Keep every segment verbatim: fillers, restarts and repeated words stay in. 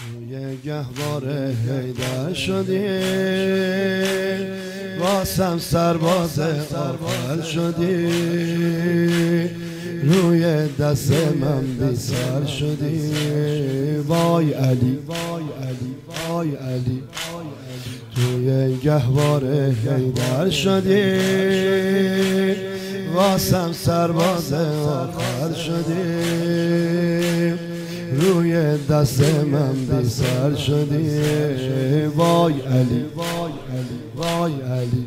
یه گهواره حیدر شدی واسم سرباز آخر شدی روی دست من بی سر شدی وای علی وای علی وای علی توی گهواره حیدر شدی واسم سرباز آخر شدی روی دست من بی سر شدی وای علی وای علی وای علی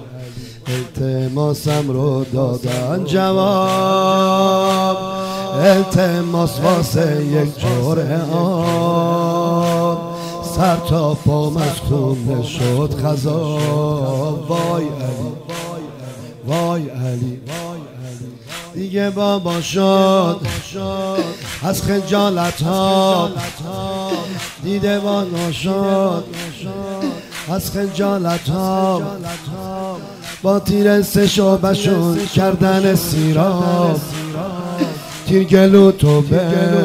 التماسم رو دادن جواب التماس واسه یک جرعه آب سر تا پام از خون شد خضاب وای علی وای علی دیگه بابا شد از خجالت ها دیده وانا شد از خجالت ها با تیر سه شعبشون کردن سیراب تیر گلو تو به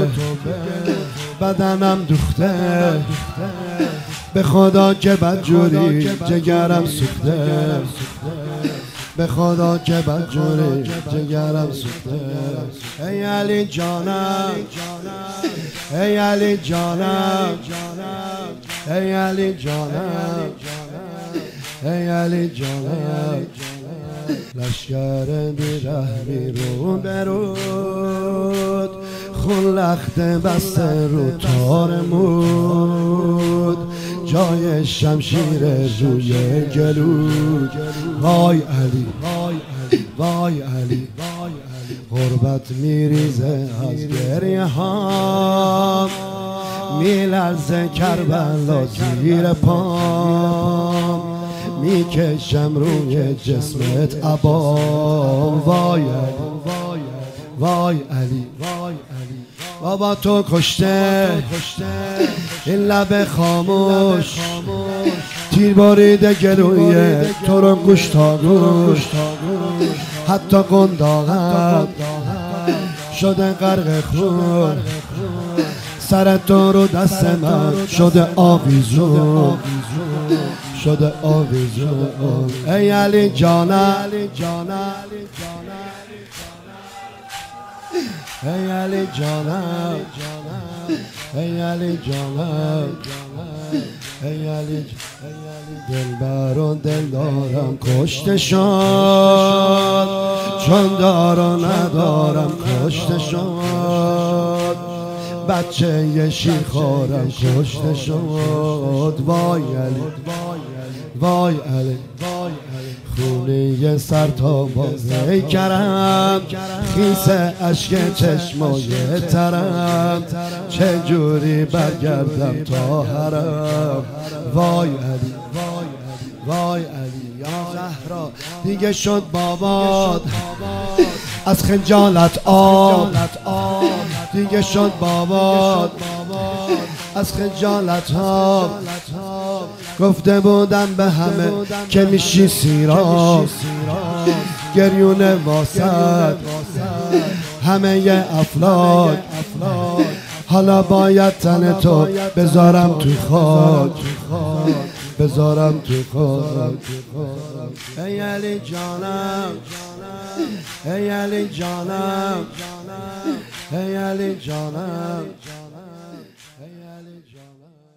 بدنم دوخته به خدا که بدجوری جگرم سوخته به خدا که بدجوری جگرم سوخته ای علی جانم ای علی جانم ای علی جانم ای علی جانم لشکر بیره بیرون برود خون لخت بسته رو تار مود جای شمشیر روی گلود وای علی وای علی غربت میریزه از گریه هام میلرزه کربلا زیر پام میکشم روی جسمت عبا وای علی وای علی بابا تو کشته این لب خاموش تیر باریده گلوی تو رو گوش تا گوش حتی قنداقم شده غرق خون سر تو رو دست من شده آویزون شده آویزون ای علی جانم ای علی جانم ای علی جانم ای علی دلبر و دل دارم کشته شد چون دارم ندارم کشته شد بچه یه شیرخوارم کشته شد وای علی وای علی خونی سر تا بازه کرم خیس عشق چشمای ترم چجوری برگردم تا حرم وای علی وای علی یا زهرا دیگه شد بابات از خجالت آب دیگه شد بابات از خجالت ها گفته بودم به همه که میشی سیراب گریون واسد همه ی افلاک حالا باید تن تو بذارم تو خاک بذارم تو خاک ای علی جانم ای علی جانم ای علی جانم ای علی جانم